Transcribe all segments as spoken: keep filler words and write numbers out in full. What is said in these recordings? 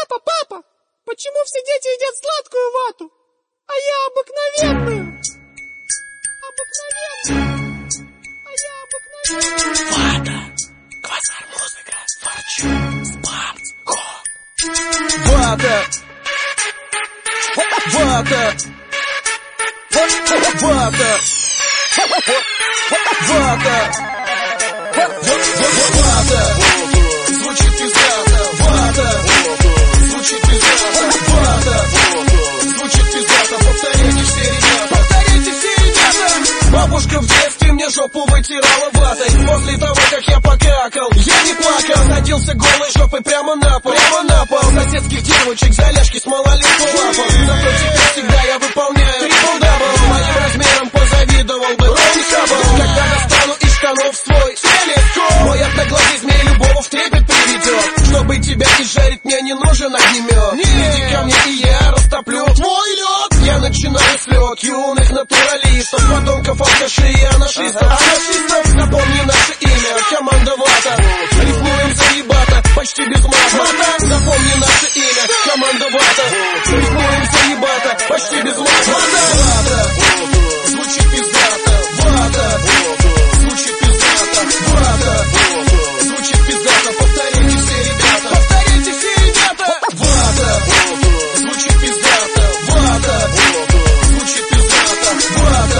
Папа, папа, почему все дети едят сладкую вату, а я обыкновенную? Обыкновенную. А я обыкновенную. Вата, квазар музыка, форчу, спамс, хоп. Вата, вата, вата, вата, вата, звучит пиздато, вата, звучит пиздато, вата, звучит пиздато, повторите все ребята, повторите все ребята. Бабушка в детстве мне жопу вытирала ватой. После того, как я покакал, я не плакал. Садился голой жопой прямо на пол, прямо на пол. Соседских девочек за ляжки с малолетку лапал. Зато теперь всегда я выполняю трипл-дабл. Моим размером позавидовал бы Рон Хаббл. Когда достану из штанов свой телескоп, мой одноглазый змей любого в трепет приведет. Чтобы тебя изжарить, мне не нужен огнемет. Иди ко мне, и я растоплю твой лед. Я начинаю с лед юных натуралистов, подонков, алкашей и анаршистов. Анаршистов, запомни наше имя, команда Вата. Рифмуем заебато, почти без мата. Запомни наше имя, команда Вата. Рифмуем заебато, почти без мата. Вата, звучит пиздато. Вата, звучит пиздато. Вата, звучит пиздато. Повторите все ребята, повторите все ребята. Вата, звучит пиздато. Вата, звучит пиздато. Вата,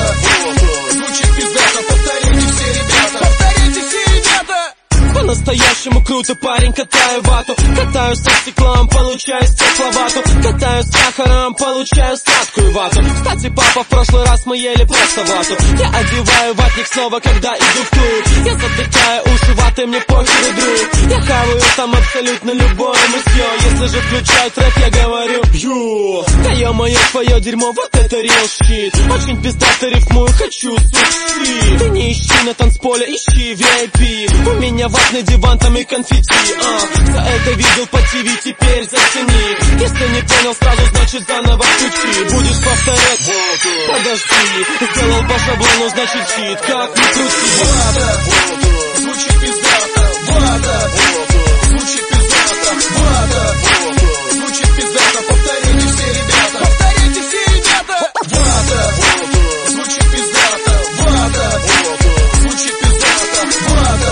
звучит пиздато. Повторите все ребята, повторите все ребята. По-настоящему круто, парень, катаю вату. Катаю со стеклом, получаю стекловату. Катаю с сахаром, получаю сладкую вату. Кстати, папа, в прошлый раз мы ели просто вату. Я одеваю ватник снова, когда иду в клуб. Я затыкаю уши ватой, мне похер, друг. Я хаваю там абсолютно любое мытье. Если же включаю трэп, я говорю ю. Да ё-моё, твое дерьмо, вот это real shit. Очень пиздато рифмую, хочу сучи. Ты не ищи на танцполе, ищи ви ай пи. У меня ватный диван, там и конфетти, а. За это видел по ТВ, теперь зацени. Если не понял сразу, значит заново включи. Будешь повторять? Подожди. Сделал по шаблону, значит хит, как ни крути. Вата, звучит пиздато. Вата, звучит пиздато. Вата, звучит пиздато. Повторите все ребята, повторите все ребята. Вата, звучит пиздато. Вата, звучит пиздато. Вата,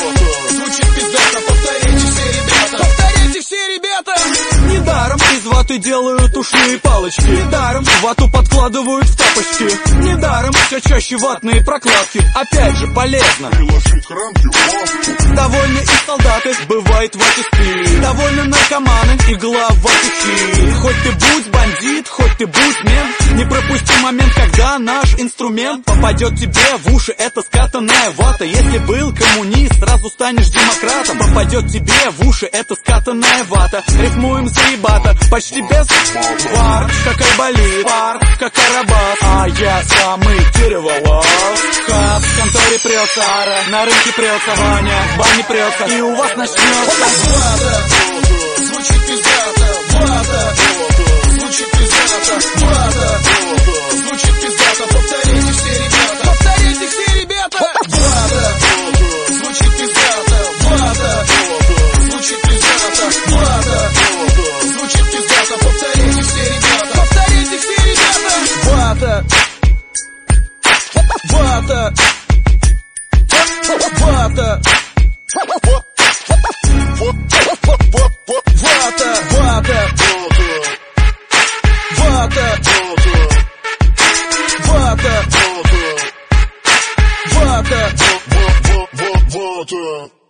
звучит пиздато. Повторите все ребята, повторите все ребята. Недаром из ваты делают ушные палочки. Недаром вату подкладывают в тапочки. Недаром все чаще ватные прокладки. Опять же полезно приложить рамки в довольны и солдаты, бывает ватисты. Довольны наркоманы, игла в ватихи. Хоть ты будь бандит, хоть ты будь мент, не пропусти момент, когда наш инструмент попадет тебе в уши. Это скатанная вата. Если был коммунист, сразу станешь демократом. Попадет тебе в уши. Это скатанная вата. Рифмуем заебато, почти без пар. Как айболит, пар, как карабас. А я самый дереволаз. Хаб в конторе прется, ара, на рынке прется, Ваня в бане прется, и у вас начнется. Вата, звучит пиздато. Вата, звучит пиздато. Вата, звучит пиздато. Повторите все ребята, повторите все ребята. Вата, звучит пиздато. Вата, звучит пиздато. Вата, звучит пиздато. Повторите все ребята, повторите все ребята. Вата, вата, вата, вата, вата, вата, вата, вата, вата.